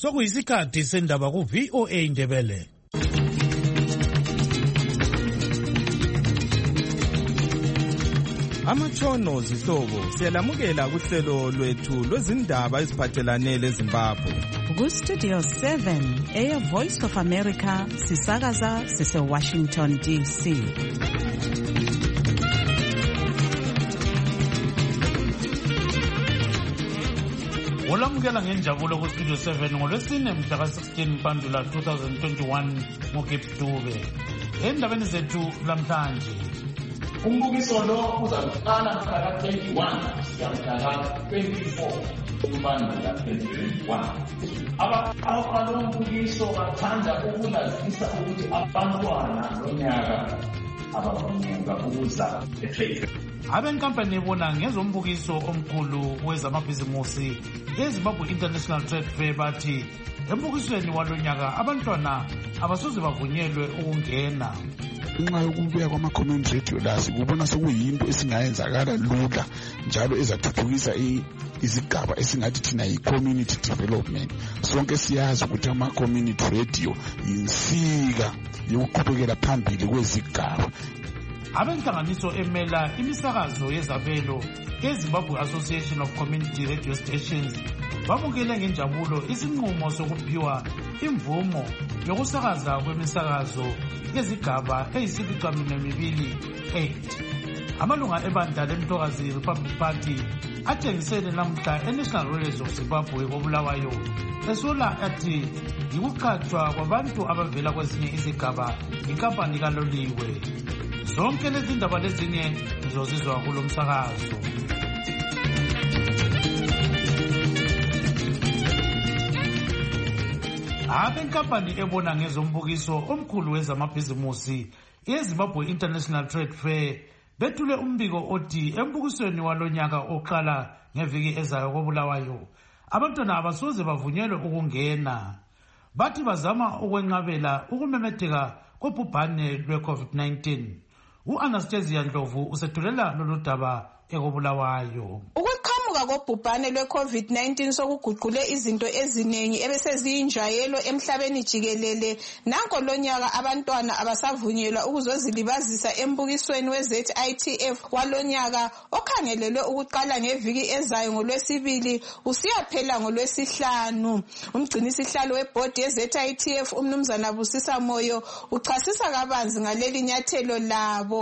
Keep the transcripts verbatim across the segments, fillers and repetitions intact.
sokuyisikhathi sendaba ku V O A Ndebele. Amatshono zihlobo siyalamukela kuhlelo lwethu lwezindaba eziphathelane leZimbabwe. Ku Studio seven Air Voice of America sisakaza sise Washington D C. Olamukela ngenjabulo ku Studio seven ngolwesine mhla ka sixteen Mpandula twenty twenty-one ngoGift Dube. Endabeni zethu lamhlanje umbukiso lo uzaqala mhla twenty-one siyamhla twenty-four uMpandula twenty twenty-one. Abaqala umbukiso bathanda ukulazisa ukuthi abantwana lonyaka abavunyelwa ukuza eTradefair. Abenkampani ebona ngezombukiso omkhulu wezamabhizimusi eZimbabwe International Trade Fair bathi embukisweni walonyaka abantwana abasoze bavunyelwe ukungena. Nxa yokubuya kwama-community radio la sikubona sekuyinto esingayenzakala lula njalo ezathuthukisa izigaba esingathi thina yi-community development. Sonke siyazi ukuthi ama-community radio yinsika yokuqhubekela phambili kwezigaba. Abenhlanganiso emela imisakazo yezabelo eZimbabwe Association of Community Radio Stations bamukele ngenjabulo isinqumo sokuphiwa imvumo yokusakaza kwemisakazo yezigaba eyisibicamibili eight. Amalunga ebandla leMthokazi Republic Party atshengisele namhla eNational Railways of Zimbabwe koBulawayo esola athi yikuqhatshwa kwabantu abavela kwezinye izigaba inkampani kaloliwe. Zonke lezi ndaba lezinye zizozizwa kulo msakazo. Abenkampani ebona ngezombukiso omkhulu wezamabhizimusi eZimbabwe International Trade Fair bethule umbiko othi embukisweni walonyaka oqala ngeviki ezayo koBulawayo abantwana abasoze bavunyelwe ukungena. Bathi bazama ukwenqabela ukumemetheka kobhubhane lwe-COVID nineteen. U-Anastasia Ndlovu usethulela lolu daba ekoBulawayo. Ukuqhamuka kobhubhane lwe-COVID nineteen sokuguqule izinto eziningi ebeseziyinjayelo emhlabeni jikelele. Nanko lonyaka abantwana abasavunyelwa ukuzozilibazisa embukisweni we-Z I T F walonyaka okhangelelwe ukuqala ngeviki ezayo ngolwesibili usiyaphela ngolwesihlanu. Umgcinisihlalo webhodi ye-Z I T F umnumzana Busisa Moyo uchasisa kabanzi ngaleli nyathelo labo.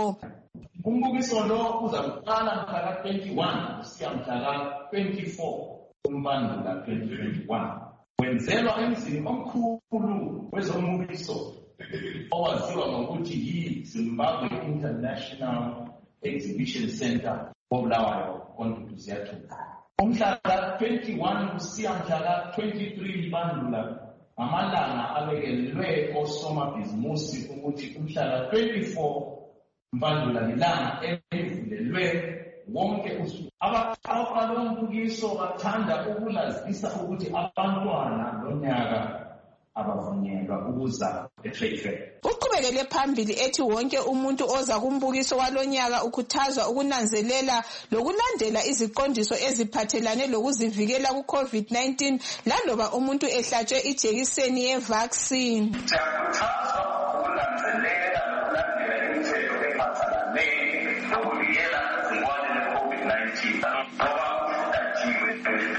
Umbukiso lo uzaqala mhla twenty-one siyamhla twenty-four uMpandula twenty twenty-one. Wenzelwa emzini omkhulu wezombukiso owaziwa ngokuthi yi-Zimbabwe International Exhibition Center koBulawayo koNtutuziyathu. Umhla twenty-one siyamhla twenty-three Mpandula amalanga abekelwe osomabhizimusi ukuthi umhla twenty-four Mpandula lilanga elivulelwe wonke usuku. Abaqala umbukiso bathanda ukulazisa ukuthi abantwana lonyaka abavunyelwa ukuza eTradefair. Uqhubekele phambili ethi wonke umuntu oza kumbukiso walonyaka ukhuthazwa ukunanzelela lokulandela iziqondiso eziphathelane lokuzivikela ku-COVID nineteen laloba umuntu ehlatshwe ijekiseni ye-vaccine. Siyakhuthazwa ukunanzelela nokulandela imithetho ephathelane nokuvikela igciwane le-COVID nineteen ngoba kudatshiwe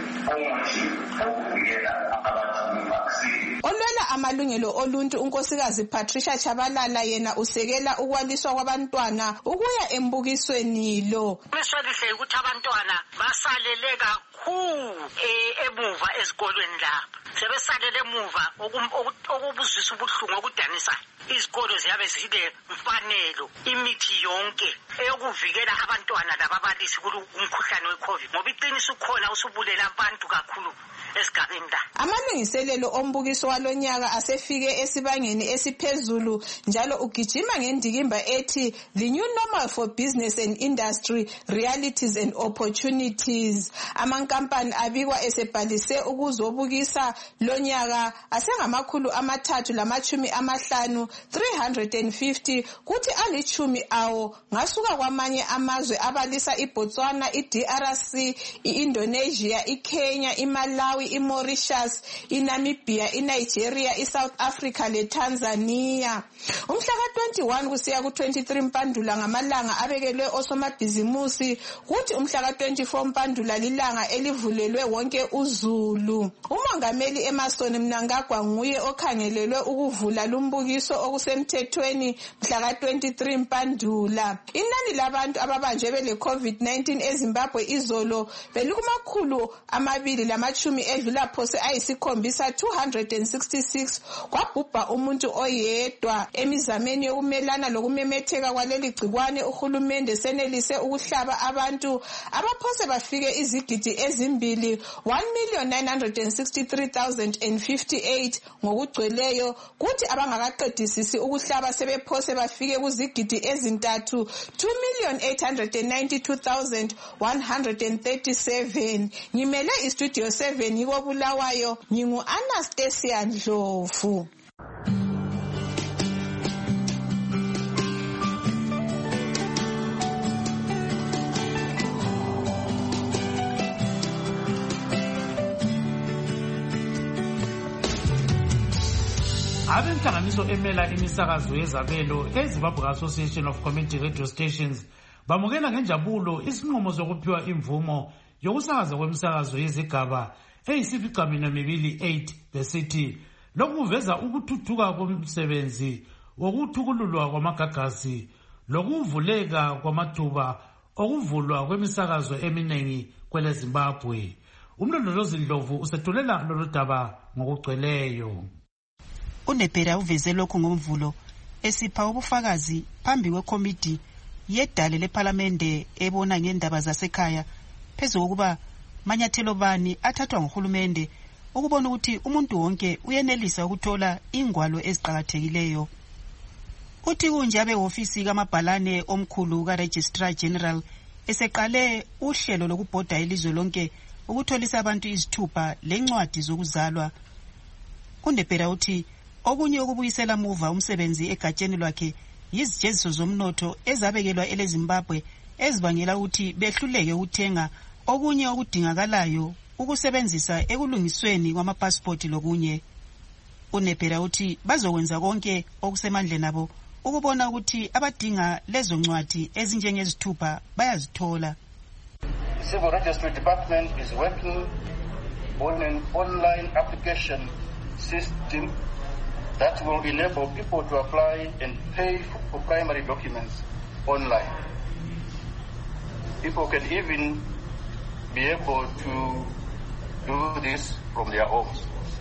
umuthi wokuvikela abantu i-vaccine. Olwela amalungelo oluntu unkosikazi Patricia Chabalala yena usekela ukwaliswa kwabantwana ukuya embukisweni lo. Mesalihle ukuthi abantwana basalele kakhulu emuva ezikolweni la. Sebesalele emuva okubuzisa ubuhlungu okudanisa. Izikolo ziyabe zile mfanelo imithi yonke eyokuvikela abantwana lababalisi kumkhuhlane we-COVID ngoba iqiniso khona usubulela abantu kakhulu esigabeni la. Amalungiselelo ombukiso walonyaka asefike esibangeni esiphezulu njalo ugijima ngendikimba ethi the new normal for business and industry, realities and opportunities. Amankampani abikwa esebhalise ukuzobukisa lonyaka asengamakhulu amathathu lamachumi amahlanu three hundred fifty kuthi alichumi awo ngasuka kwamanye amazwe abalisa iBotswana, iD R C, iIndonesia, iKenya, iMalawi, iMauritius, iNamibia, iNigeria, iSouth Africa leTanzania. Umhla ka twenty-one kusiya ku twenty-three Mpandula ngamalanga abekelwe osomabhizimusi, kuthi umhla ka twenty-four Mpandula lilanga elivulelwe wonke uzulu. Umongameli Emmerson Mnangagwa nguye okhangelelwe ukuvula lumbukiso okusemthethweni mhla ka twenty-three Mpandula. Inani labantu ababanjwe bele COVID nineteen eZimbabwe izolo belikumakhulu amabili lamachumi edlula phose ayisikhombisa two hundred sixty-six, kwabhubha umuntu oyedwa. Emizameni yokumelana lokumemetheka kwaleli gcikwane uhulumende senelise ukuhlaba abantu abaphose bafike izigidi ezimbili one million nine hundred sixty-three thousand fifty-eight ngokugcweleyo, kuthi abangakaqedisisi ukuhlaba sebephose bafike kuzigidi ezintathu two million eight hundred ninety-two thousand one hundred thirty-seven. Ngimele istudio seven yiko Bulawayo, ngingu Anastasia Ndlovu. Abenhlanganiso emela imisakazo yezabelo eZimbabwe Association of Community Radio Stations bamukela ngenjabulo isinqumo sokuphiwa imvumo yokusakaza kwemsakazo yezigaba eyisificaminwembili eight besithi lokuveza ukuthuthuka komsebenzi wokuthukululwa kwamagagasi lokuvuleka kwamathuba okuvulwa kwemisakazo eminengi kwele Zimbabwe. Umlondolozi Ndlovu usethulela lolu daba ngokugcweleyo. UNebhera uveze lokhu ngomvulo esipha ubufakazi phambi kwekomiti yedale lePhalamende ebona ngendaba zasekhaya phezu kokuba manyathelo bani athathwa nguhulumende ukubona ukuthi umuntu wonke uyenelisa ukuthola ingwalo eziqhakathekileyo. Uthi kunje abehofisi kamabhalane omkhulu kaRegistrar General eseqale uhlelo lokubhoda ilizwe lonke ukutholisa abantu izithupha lencwadi zokuzalwa. UNebhera uthi okunye ukubuyisela muva umsebenzi egatsheni lwakhe yizijeziso zomnotho ezabekelwa eleZimbabwe ezibangela ukuthi behluleke ukuthenga okunye okudingakalayo ukusebenzisa ekulungisweni kwamapassport lokunye. UNebhera uthi bazokwenza konke okusemandleni abo ukubona ukuthi abadinga lezo ncwadi ezinjengezithupha bayazithola. The Civil Registry Department is working on an online application system that will enable people to apply and pay for primary documents online. People can even be able to do this from their homes.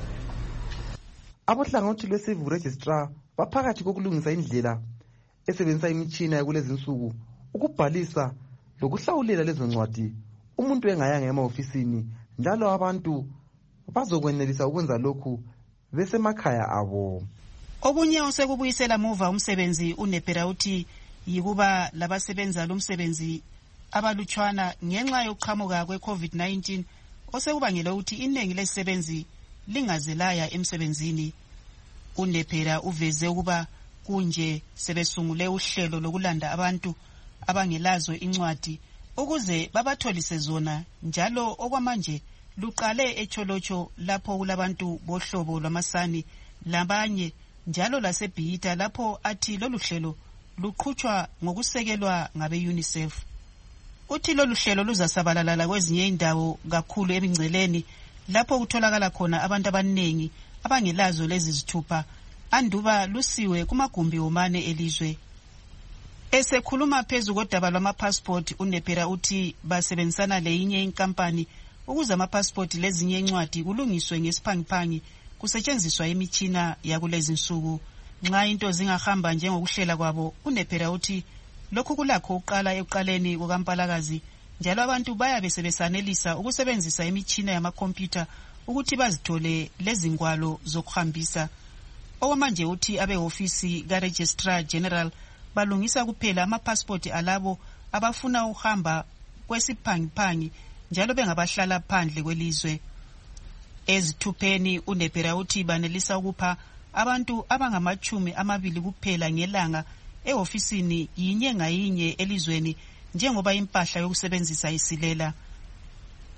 Abohlangothi lwe-Civil Registrar baphakathi kokulungisa indlela esebenzisa imitshina yakulezi nsuku ukubhalisa lokuhlawulela lezo ncwadi umuntu engayanga ema-ofisini, njalo abantu bazokwenelisa ukwenza lokhu besemakhaya abo. Okunye osekubuyisela muva umsebenzi uNebhera uthi yikuba labasebenza lo msebenzi abalutshwana ngenxa yokuqhamuka kwe-COVID nineteen osekubangela ukuthi iningi lezisebenzi lingazelaya emsebenzini. UNebhera uveze ukuba kunje sebesungule uhlelo lokulanda abantu abangelazo incwadi ukuze babatholise zona, njalo okwamanje luqale eCholocho lapho kulabantu bohlobo lwamasani labanye, njalo laseBhita lapho athi lolu hlelo luqhutshwa ngokusekelwa ngabe-UNICEF. Uthi lolu hlelo luzasabalala kwezinye indawo kakhulu emingceleni lapho kutholakala khona abantu abaningi abangelazo lezi zithupha, anduba lusiwe kumagumbi womane elizwe. Esekhuluma phezu kodaba lwamapassport, uNebhera uthi basebenzisana leyinye inkampani ukuze amapassport lezinye incwadi kulungiswe ngesiphangiphangi kusetshenziswa imitshina yakulezi nsuku. Nxa into zingahamba njengokuhlela kwabo, uNebhera uthi lokhu kulakho uqala ekuqaleni kokampalakazi, njalo abantu bayabe sebesanelisa ukusebenzisa imitshina yamakhompyutha ukuthi bazithole lezi ngwalo zokuhambisa. Okwamanje uthi abehofisi kaRegistrar General balungisa kuphela amapassport alabo abafuna ukuhamba kwesiphangiphangi njalo bengabahlala phandle kwelizwe. Ezithupheni uNebhera uthi banelisa ukupha abantu abangamachumi amabili kuphela ngelanga ehofisini yinye ngayinye elizweni njengoba impahla yokusebenzisa isilela.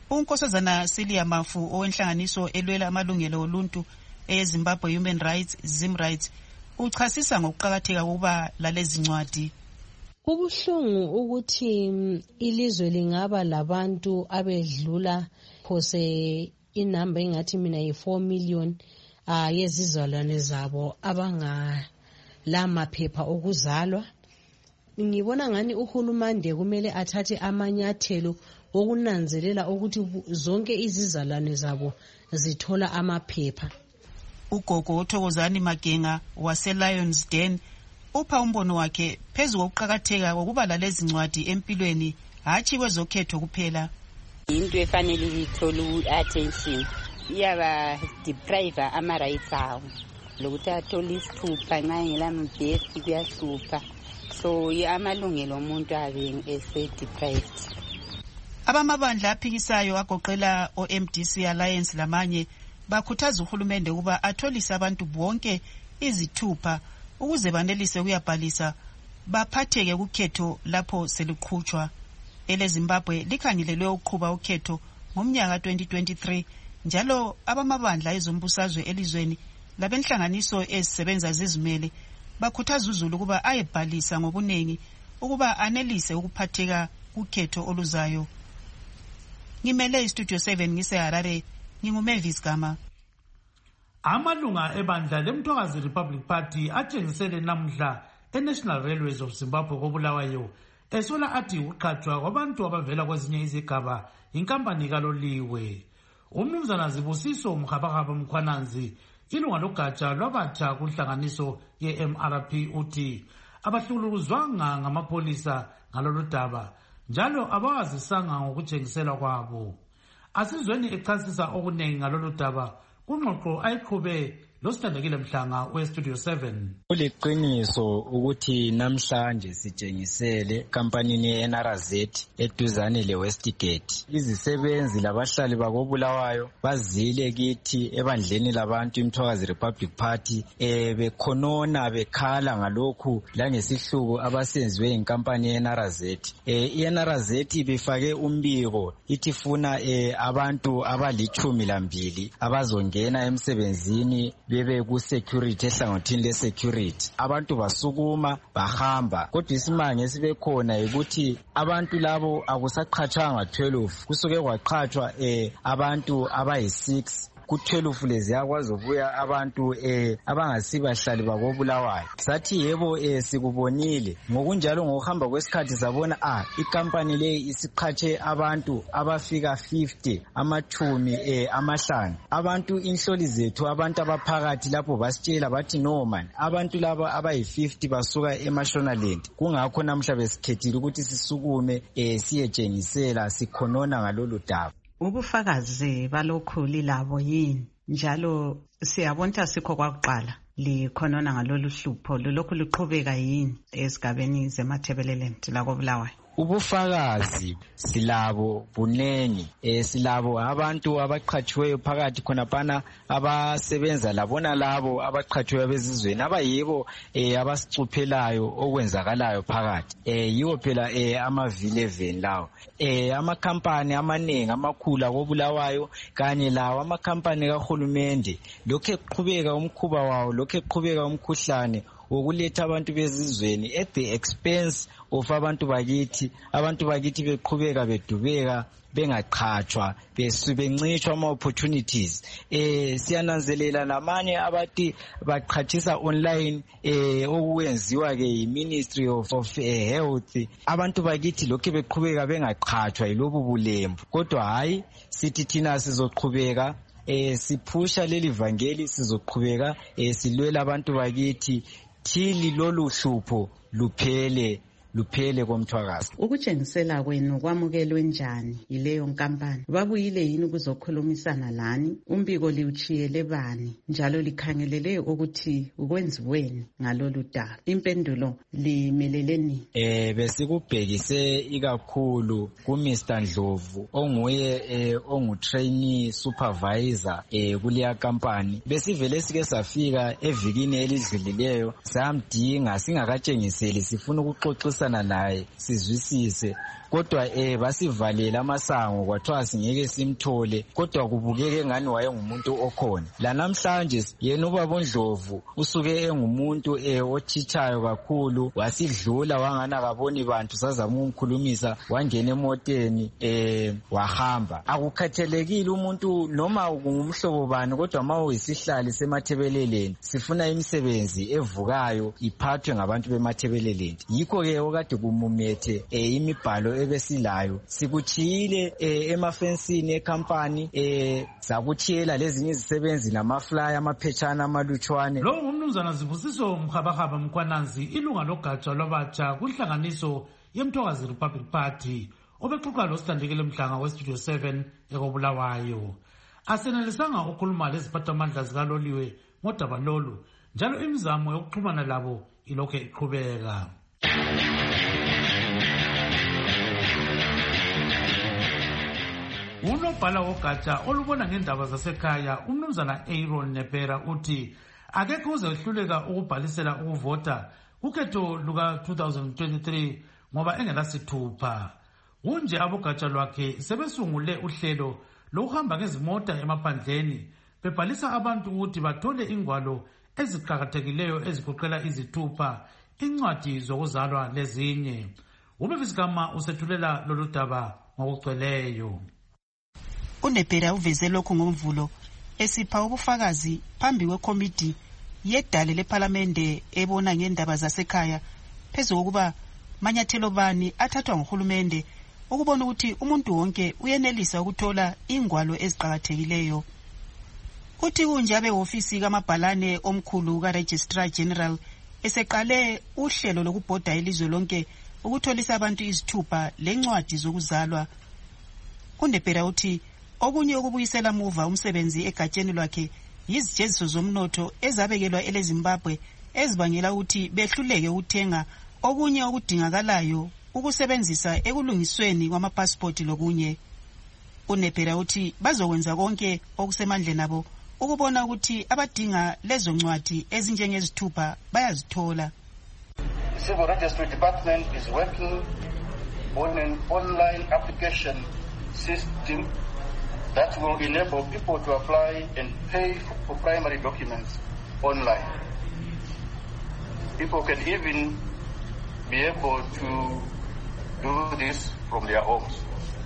unkosazana Silia Mafu owenhlanganiso elwela amalungelo oluntu eZimbabwe Human Rights Zim Rights uchasisa ngokuqhakatheka kuba lalezi ncwadi. Kubuhlungu ukuthi ilizwe lingaba labantu abedlula phose inamba engathi mina yi four million ah yezizalwane zabo abanga la maphepha okuzalwa. Ngibona ngani uhulumande kumele athathe amanyathelo okunanzelela ukuthi zonke izizalwane zabo zithola amaphepha. Ugogo uThokozani Magenga wase Lions Den upha umbono wakhe phezu kokuqhakatheka kokuba lalezi ncwadi empilweni hathi kwezokhetho kuphela. Into efanele ithole attention iyaba deprive ama rights awo lokuthi athole isithupha nxa ngelamabhesi kuyahlupha, so amalungelo omuntu abe ese deprived. Abamabandla aphikisayo agoqela o M D C Alliance lamanye bakhuthaza uhulumende ukuba atholise abantu bonke izithupha ukuze banelise ukuyabhalisa baphatheke kukhetho lapho seluqhutshwa. EleZimbabwe likhangelelwe ukuqhuba ukhetho ngomnyaka twenty twenty-three, njalo abamabandla ezombusazwe elizweni labenhlanganiso ezisebenza zizimele bakhuthaza uZulu ukuba ayebhalisa ngobunengi ukuba anelise ukuphatheka kukhetho oluzayo. Ngimele iStudio seven ngise Harare, nginguMavis Gama. Amalunga ebandla leMthwakazi Republic Party atshengisele namhla eNational Railways of Zimbabwe koBulawayo esola athi uqhatshwa kwabantu abavela kwezinye izigaba inkampani kaloliwe. Umnumzana Zibusiso Mkhabakaba Mkhwananzi, ilunga logatsha lwabatsha kunhlanganiso ye-M R P, uthi abahlulukuzwanga ngamapolisa ngalolu daba njalo abawazisanga ngokutshengisela kwabo. Asizweni echasisa okuningi ngalolu daba kungxoxo ayiqhube losithandekile Mhlanga weStudio seven. Kuliqiniso ukuthi namhlanje sitshengisele kampanini ye-N R Z eduzane le-Westgate. Izisebenzi labahlali bakobulawayo bazile kithi ebandleni labantu iMthwakazi Republic Party eh bekhonona bekhala ngalokhu langesihluku abasenziwe inkampani ye-N R Z. Eh i-N R Z befake umbiko ithi funa eh abantu abalichumi lambili abazongena emsebenzini bebe ku security ehlangothini le security. Abantu basukuma bahamba, kodwa isimanga esibekhona ukuthi abantu labo akusaqhatshwanga twelve, kusuke kwaqhatshwa eh abantu abayi six. Ku-twelve lezi yakwazobuya abantu eh abangasibahlali bakobulawayo. Sathi yebo eh sikubonile, ngokunjalo ngokuhamba kwesikhathi sabona ah ikampani le isiqhatshe abantu abafika fifty, amathumi eh amahlanu. Abantu inhloli zethu abantu abaphakathi lapho basitshela bathi no man, abantu laba abayi fifty basuka eMashonaland. Kungakho namhla besikhethile ukuthi sisukume eh siyetshengisela sikhonona ngalolu daba. Ubufakazi balokhu lilabo yini njalo siyabona sikho kwakuqala likhonona ngalolu hlupho lokhu liqhubeka yini esigabeni zeMathebeleland lakobulawayo? Ubufakazi silabo bunengi, eh silabo abantu abaqhatshiweyo phakathi khonapana abasebenza labona labo abaqhatshiweyo bezizweni abayibo eh abasicuphelayo okwenzakalayo phakathi. Eh yiwo phela eh amavile even lawo. Eh amakhampani amanengi amakhulu akobulawayo kanye lawo amakhampani kahulumende lokho eqhubeka umkhuba wawo, lokho eqhubeka umkhuhlane wokuletha abantu bezizweni at the expense of abantu bakithi. Abantu bakithi beqhubeka bedubeka bengaqhatshwa bencishwa ama opportunities. Eh siyananzelela namanye abathi baqhatshisa online eh okwenziwa ke yiMinistry of, of uh, Health. Abantu bakithi lokho beqhubeka bengaqhatshwa yilobu bulembu, kodwa hayi sithi thina sizoqhubeka eh siphusha leli vangeli, sizoqhubeka eh silwela abantu bakithi thili lolu hlupho luphele luphele komthwakazi. Ukutshengisela kwenu kwamukelwe njani yileyo nkampani? Babuyile yini ukuzokhulumisana lani? Umbiko liuchiyele bani njalo likhangelele ukuthi ukwenziweni ngalolu daba? Impendulo limeleleni? Eh besikubhekise ikakhulu ku Mister Ndlovu onguye eh ongu trainee supervisor eh kuleya kampani. Besivele sike safika evikini elidlulileyo samdinga singakatshengiseli sifuna ukuxoxisa ukuxoxisana naye sizwisise, kodwa eh basivalela amasango kwathiwa singeke simthole, kodwa kubukeke engani wayengumuntu okhona. La namhlanje yena ubaba uNdlovu usuke engumuntu eh othichayo kakhulu, wasidlula wangana kaboni bantu, sazama ukumkhulumisa, wangena emoteni eh wahamba. Akukhathelekile umuntu noma ungumhlobo bani, kodwa ma uyisihlali semathebeleleni sifuna imisebenzi evukayo iphathwe ngabantu bemathebeleleni. Yikho ke okade kumumethe eh imibhalo ebesilayo, sikuchiyile eh emafensini ecompany eh sakuchiyela lezinye izisebenzi namaflyer amaphetshana amalutshwane. Lo ngumnumzana Zibusiso Mkhabahaba Mkwananzi, ilunga logatsha lwabatsha kunhlanganiso yeMthokazi Republic Party, obexoxa lo Sithandekile Mhlanga weStudio seven ekobulawayo. Asenelisanga ukukhuluma leziphathamandla zikaloliwe ngodaba lolu, njalo imizamo yokuxhumana labo ilokhe iqhubeka. Unobhala wogatsha olubona ngendaba zasekhaya umnumzana Aaron Nepera uthi akekho uzehluleka ukubhalisela ukuvota kukhetho luka two thousand twenty-three ngoba engelasithupha. Kunje abogatsha lwakhe sebesungule uhlelo lokuhamba ngezimota emaphandleni bebhalisa abantu ukuthi bathole ingwalo eziqhakathekileyo ezigoqela izithupha, incwadi zokuzalwa lezinye. Umefisikama usethulela lolu daba ngokugcweleyo. UNepera uveze lokhu ngomvulo esipha ubufakazi phambi kwekomiti yedale lePhalamende ebona ngendaba zasekhaya phezu kokuba manyathelo bani athathwa nguhulumende ukubona ukuthi umuntu wonke uyenelisa ukuthola ingwalo eziqhakathekileyo. Uthi kunje abehofisi kamabhalane omkhulu kaRegistrar General eseqale uhlelo lokubhoda elizwe lonke ukutholisa abantu izithupha lencwadi zokuzalwa. UNepera uthi okunye ukubuyisela muva umsebenzi egatsheni lwakhe yizijeziso zomnotho ezabekelwa eleZimbabwe ezibangela ukuthi behluleke ukuthenga okunye okudingakalayo ukusebenzisa ekulungisweni kwamapasipoti lokunye. UNepera uthi bazokwenza konke okusemandleni nabo ukubona ukuthi abadinga lezo ncwadi ezinjengezithupha bayazithola. The Civil Registry Department is working on an online application system that will enable people to apply and pay for primary documents online. People can even be able to do this from their homes.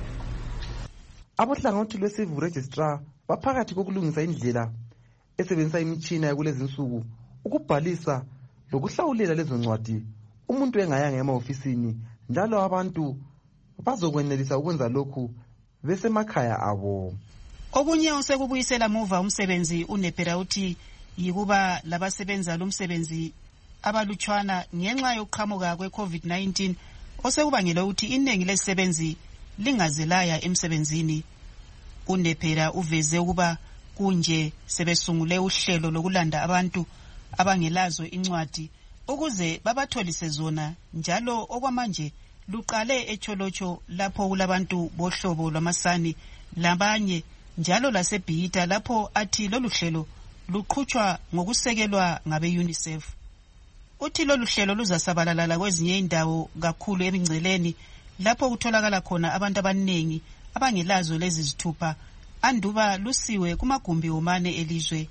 Abohlangothi lwe-Civil Registrar baphakathi kokulungisa indlela esebenzisa imitshina yakulezi insuku ukubhalisa lokuhlawulela lezo ncwadi umuntu engayanga emaofisini, njalo abantu bazokwenelisa ukwenza lokhu besemakhaya abo. Okunye osekubuyisela muva umsebenzi uNepera uthi yikuba labasebenza lumsebenzi abalutshwana ngenxa yokuqhamuka kwe-COVID nineteen osekubangela ukuthi iningi lesisebenzi lingazelaya emsebenzini. UNepera uveze ukuba kunje sebesungule uhlelo lokulanda abantu abangelazo incwadi ukuze babatholise zona, njalo okwamanje luqale eCholocho lapho kulabantu bohlobo lwamasani labanye, njalo laseBhita lapho athi lolu hlelo luqhutshwa ngokusekelwa ngabe-UNICEF. Uthi lolu hlelo luzasabalala kwezinye indawo kakhulu emingceleni lapho kutholakala khona abantu abaningi abangelazo lezi zithupha, anduba lusiwe kumagumbi womane elizwe.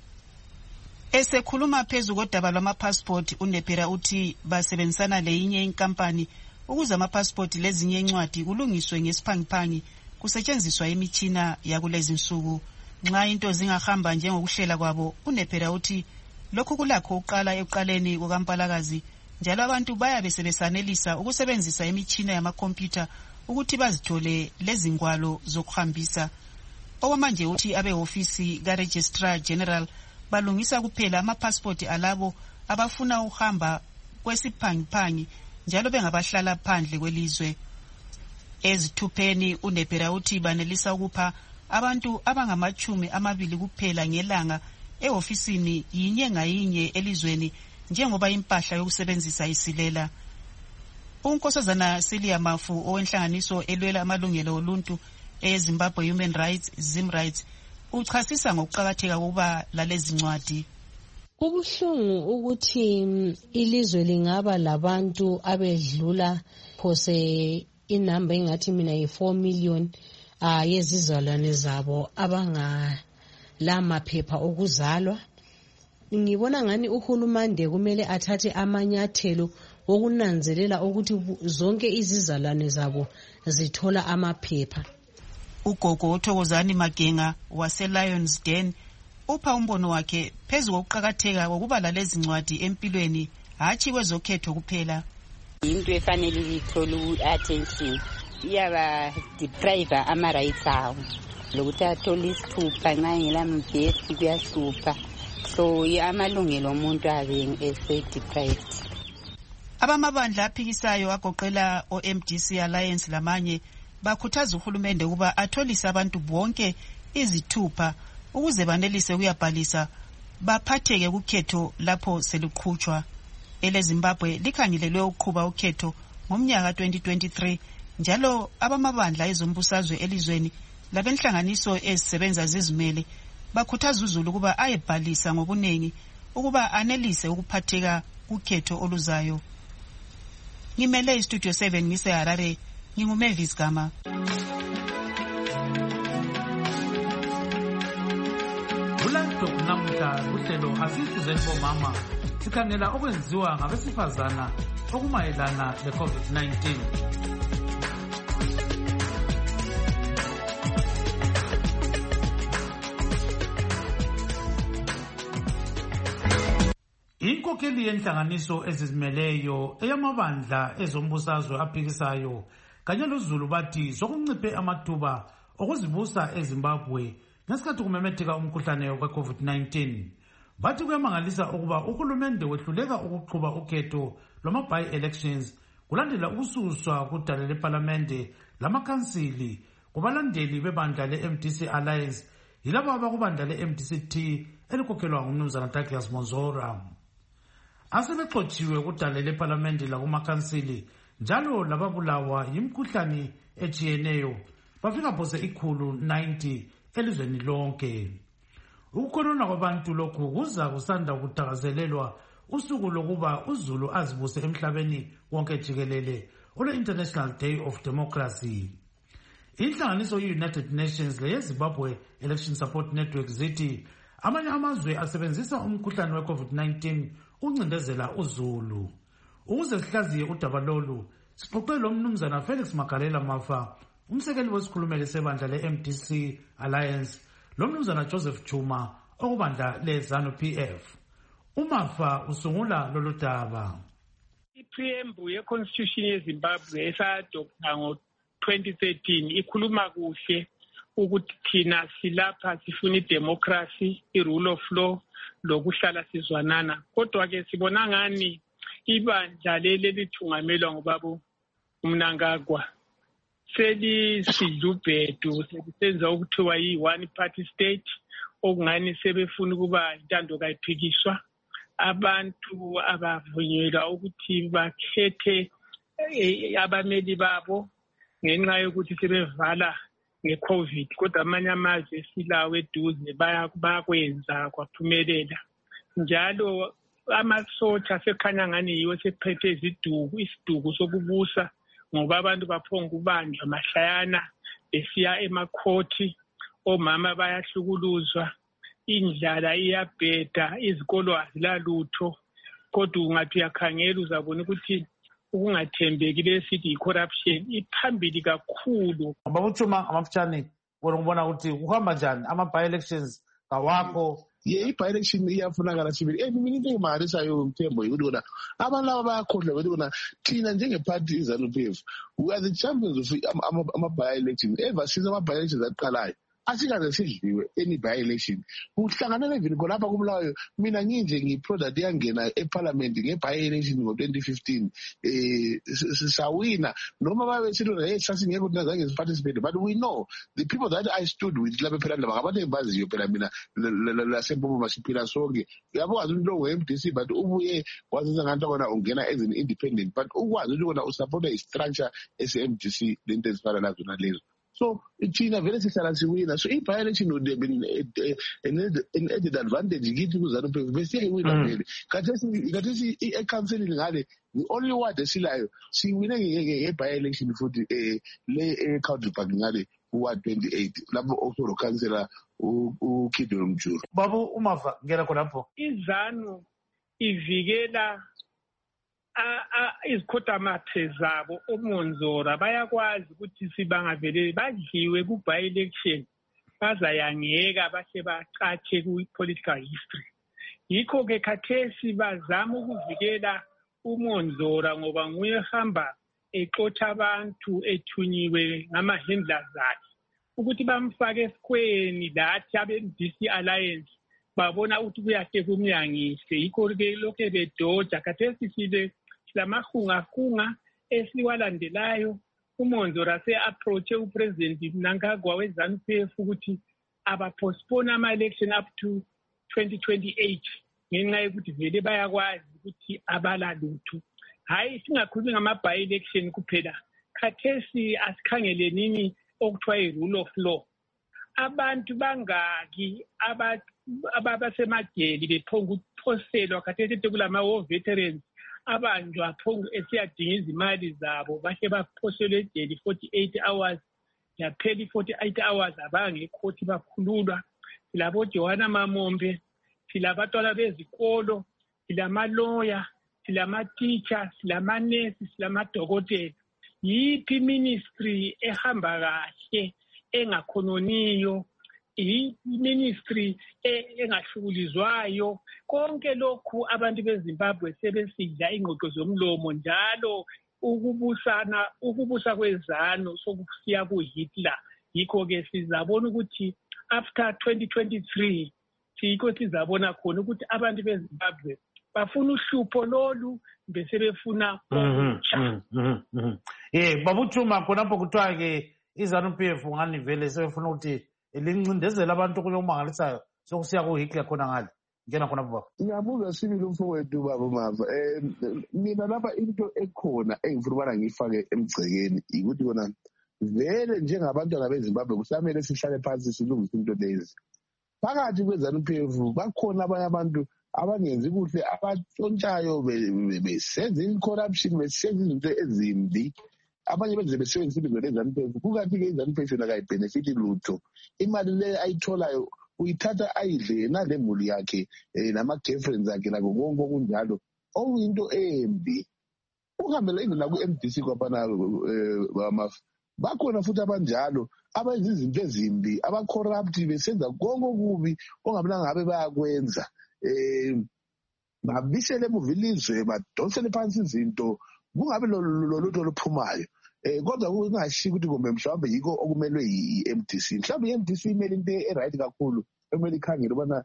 Esekhuluma phezu kodaba lwamapassport, uNepera uthi basebenzisana leyinye inkampani ukuze amapassport lezinye incwadi kulungiswe ngesiphangiphangi kusetshenziswa imitshina yakulezi insuku. Nxa into zingahamba njengokuhlela kwabo, uNepera uthi lokhu kulakho uqala ekuqaleni kokaMpalakazi, njalo abantu bayabe sebesanelisa ukusebenzisa imitshina yamakhompyutha ukuthi bazithole lezi ngwalo zokuhambisa. Okwamanje uthi abehofisi kaRegistrar General balungisa kuphela amapassport alabo abafuna ukuhamba kwesiphangiphangi njalo bengabahlala phandle kwelizwe. Ezithupheni uNepera uthi banelisa ukupha abantu abangamachumi amabili kuphela ngelanga ehofisini yinye ngayinye elizweni njengoba impahla yokusebenzisa isilela. uNkosazana Celia Mafu owenhlanganiso elwela amalungelo oluntu eZimbabwe Human Rights Zim Rights uchasisa ngokuqhakatheka kuba lalezi ncwadi. Kubuhlungu ukuthi ilizwe lingaba labantu abedlula phose inamba engathi mina yi-four million uh, yezizalwane zabo abangala maphepha okuzalwa. Ngibona ngani uhulumende kumele athathe amanyathelo wokunanzelela ukuthi zonke izizalwane zabo zithola amaphepha. Ugogo uThokozani Magenga wase Lions Den upha umbono wakhe phezu kokuqhakatheka kokuba lalezi ncwadi empilweni hathi kwezokhetho kuphela. Into efanele ithole attention iyaba deprive ama rights awo lokuthi athole isithupha nxa ngela mbhesi kuyasupha, so amalungelo omuntu abe ese deprived. Abamabandla aphikisayo agoqela o M D C Alliance lamanye bakhuthaza uhulumende ukuba atholise abantu bonke izithupha ukuze banelise ukuyabhalisa baphatheke kukhetho lapho seluqhutshwa. Ele Zimbabwe likhangelelwe ukuqhuba ukhetho ngomnyaka twenty twenty-three, njalo abamabandla ezombusazwe elizweni labenhlanganiso ezisebenza zizimele bakhuthaza uZulu ukuba ayebhalisa ngobunengi ukuba anelise ukuphatheka kukhetho oluzayo. Ngimele iStudio seven ngise Harare, nginguMavis Gama. Kulanto namuhla kuhlelo asifuzeni bomama sikhangela okwenziwa ngabesifazana okumayelana le-COVID nineteen. Inkokheli yenhlanganiso ezizimeleyo eyamabandla ezombusazwe aphikisayo kanye loZulu bathi sokunciphe amathuba okuzibusa eZimbabwe ngesikhathi kumemetheka umkhuhlane we-COVID nineteen. Bathi kuyamangalisa ukuba uhulumende wehluleka ukuqhuba ukhetho lwama-by-elections kulandela ukususwa kudale leParlamente lamakhansili kubalandeli bebandla le-M D C Alliance yilabo abakubandla le-M D C T elikhokhelwa ngumnumzana Douglas Monzora. Asebexotshiwe kudale leParlamente lakumakhansili njalo lababulawa yimkhuhlane ejiyeneyo bafika phose ikhulu ninety elizweni lonke. Ukukhonona kwabantu lokhu kuza kusanda ukuthakazelelwa usuku lokuba uZulu azibuse emhlabeni wonke jikelele ole International Day of Democracy. Inhlanganiso ye-United Nations leyeZimbabwe Election Support Network zithi amanye amazwe asebenzisa umkhuhlane we-COVID nineteen uncindezela uZulu. Ukuze sihlaziye udaba lolu sixoxe lo mnumzana Felix Magalela Mafa, umsekeli wesikhulumeli sebandla le-M D C Alliance, lo mnumzana Joseph Chuma okubandla le-ZANU P F. Umafa usungula lolu daba. I-preamble ye-Constitution yeZimbabwe esadoptha ngo twenty thirteen ikhuluma kuhle ukuthi thina silapha sifuna idemocracy, i-rule of law lokuhlala sizwanana. Kodwa ke sibona ngani ibandla leli lithungamelwa ngobaba uMnangagwa selisidlubhedu selisenza okuthiwa yi-one party state, okungani sebefuna ukuba intando kayiphikiswa. Abantu abavunyelwa ukuthi bakhethe abameli babo ngenxa yokuthi sebevala nge-COVID, kodwa amanye amazwe silawe eduze bayakwenza kwaphumelela. Njalo amasotsha asekhanya ngani yiwo sephethe iziduku isiduku sokubusa ngoba abantu baphonga ukubanjwa mahlayana besiya emakhoti, omama bayahlukuluzwa, indlala iyabheda, izikolo azilalutho. Kodwa ungathi uyakhangela uzabona ukuthi ukungathembeki lesithi i-corruption iphambili kakhulu. Babuthuma amafutshane wona ngibona ukuthi kuhamba njani ama-by-elections kawakho. Ye i-by-election iyafunakala sibili. Eh mina into engimangalisayo Mthembo yikuthi kona abantu laba bayakhohlwa ukuthi kona thina njengephathi iZANU P F we are the champions of ama-by-election. Ever since ama-by-elections aqalayo asikaze sidliwe any by-election. Uhlanganele even khonapha kumlayo mina nginje ngiproduct yangena eParliament nge-by-election ngo twenty fifteen eh sisawina noma babe sithi hey sasingeke ukuthi nazange siparticipate, but we know the people that I stood with lapha phela laba ngabantu engibaziyo phela mina lasempomo masiphila sonke. Uyabona ukuthi lo we-M D C but ubuye wazenza ngathi kona ungena as an independent, but ukwazi ukuthi kona usupport i-structure ese-M D C lento ezifana nazo nalezo. So China vele sihlala siwina. So i-by-election would have been an added advantage kithi kuZANU-P F besiyayiwina vele. Khathesi i-counseling ngale the only word esilayo siwine nge-by-election futhi le e-Counterpark ngale uward twenty-eight lapho okuthiwa ukhansela uKidwell Mjulu. Babu umava ngena khonapho. iZANU ivikela izikhotamathe zabo uMonzora bayakwazi ukuthi sibangavele badliwe ku-by-election bazayangeka bahle bacatshe ku-political history. Yikho-ke khathesi bazama ukuvikela uMonzora ngoba nguye hamba exotsha abantu ethunyiwe ngama-handlers akhe ukuthi bamfake esikweni lathi abe-M D C Alliance babona ukuthi kuyahle kumyangise. Yikho-ke lokhu bedoda khathesi sile silamahungahunga esiwalandelayo. uMonzora se-approache uPresident Mnangagwa we-ZANU-P F ukuthi abapostpone ama-election up to twenty twenty-eight ngenxa yokuthi vele bayakwazi ukuthi abalalutho. Hayi singakhulumi ngama-by-election kuphela, khathesi asikhangelenini okuthiwa i-rule of law. Abantu bangaki ababasemajele bephonga ukuphoselwa khathesi kulama-war veterans abanjwa phonga esiyadinga izimali zabo bahle baphoselwe ejele forty-eight hours yaphela i-forty-eight hours abangekhothi bakhululwa. Silabo Johanna Mamombe, silabantwana bezikolo, silamaloya, silama-teacher, silamanesi, silamadokotela. Yiphi ministry ehamba kahle engakhononiyo, i-ministry engahlukulizwayo? Konke lokhu abantu beZimbabwe sebesidla ingqoqo zomlomo njalo ukubusana ukubusa kweZANU sokusiya kuHitler. Yikho-ke sizabona ukuthi after twenty twenty-three sikho sizabona khona ukuthi abantu beZimbabwe bafuna uhlupho lolu bese befuna okutsha. Eh babuthuma khonapho kuthiwa-ke iZANU-P F ngani vele sebefuna ukuthi lincindezela abantu kulo mangalisayo sokusiya kuHitler khona ngale. Ngena khona baba. Ngiyabuza sibili umfowethu baba umava. Eh mina lapha into ekhona engifuna ukubana ngifake emgcekeni ukuthi kona vele njengabantwana beZimbabwe kusamele sihlale phansi silungise into lezi. Phakathi kweZANU-P F bakhona abanye abantu abangenzi kuhle abatshontshayo besenza i-corruption besenza izinto ezimbi. Abanye benze besebenzisa ibizo leZANU-P F kukanti-ke iZANU-P F yona kayibhenefithi lutho. Imali le ayitholayo uyithatha ayidle nale muli yakhe nama-girlfriends akhe nako konke okunjalo okuyinto embi. Ukuhambela indlela ku-M D C kwaphana bamafa bakhona futhi abanjalo abenza izinto ezimbi abacorrupt besenza konke okubi ongamelanga ngabe bayakwenza. um babisele emuva ilizwe badonsele phansi izinto kungabe lolutho oluphumayo. um kodwa kungashiyi ukuthi kumbe mhlawumbe yikho okumelwe yi-M D C. Mhlawumbe i-M D C imele into e-right kakhulu emele ikhangele ubana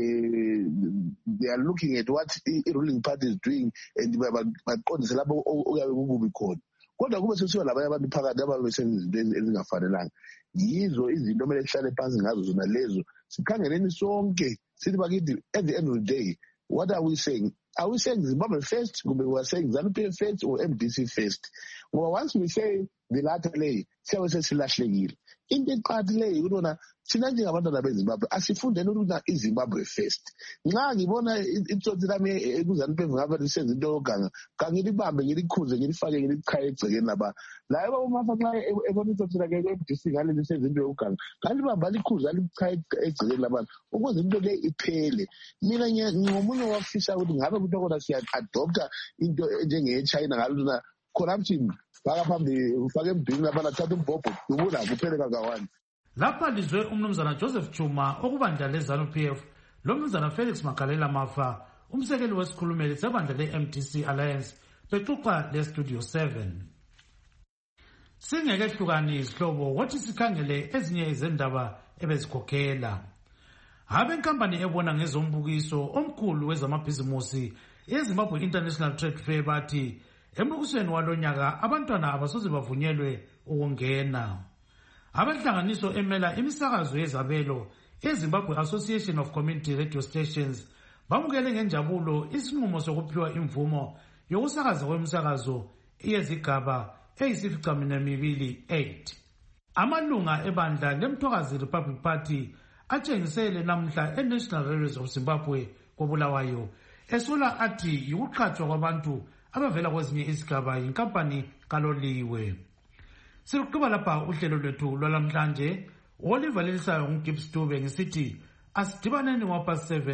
um they are looking at what i-ruling party is doing and baqondise lapho okuyabe kukubi khona. Kodwa kube sesiba labanye abantu phakathi ababe besenza izinto ezingafanelanga. Yizo izinto kumele sihlale phansi ngazo zona lezo sikhangeleni sonke sithi bakithi at the end of the day what are we saying? Are we saying Zimbabwe first? We are saying ZANU-P F first or M D C first? Well, once we say the latter lay, siyabe sesilahlekile. Into eqhathi leyo ukubona thina njengabantwana beZimbabwe asifundeni ukuthi iZimbabwe first. Nxa ngibona itsotsi lami kuZANU-P F ngabe lisenza into yoganga, ngilibambe ngilikhuze ngilifake ngilichaye egcekeni laba. La ebomafa nxa ebona itsotsi lakhe ku-M D C ngale lisenza into yoganga, ngalibamba likhuze alichaye egcekeni labantu ukuze into le iphele. Mina ngomunye wafisa ukuthi ngabe kuthi kodwa siya-adopta into njenge-China ngalona corruption baka phambili ufake emdini labana thatha umbhobho dubula kuphele kangawani. Lapha lizwe umnumzana Joseph Chuma okubandla leZANU-P F lo mnumzana Felix Magalela Mafa umsekeli wesikhulumeli sebandla le-M D C Alliance bexoxa le-Studio seven. Singeke hlukani izihlobo wathi sikhangele ezinye izindaba ebezikhokhela. Abenkampani ebona ngezombukiso omkhulu wezamabhizimusi eZimbabwe International Trade Fair bathi embukisweni walonyaka abantwana abasoze bavunyelwe ukungena. Abahlanganiso emela imisakazo yezabelo eZimbabwe Association of Community Radio Stations bamukele ngenjabulo isinqumo sokuphiwa imvumo yokusakaza kwemsakazo yezigaba eyisificaminwembili eight. Amalunga ebandla leMthokazi Republic Party atshengisele namhla eNational Railways of Zimbabwe koBulawayo esola athi yikuqhatshwa kwabantu abavela kwezinye izigaba yinkampani kaloliwe. Siluqhuba lapha uhlelo lwethu lwalamhlanje. Oliver Lelisayo nguGibbs Dube ngisithi asidibaneni ngapha seven.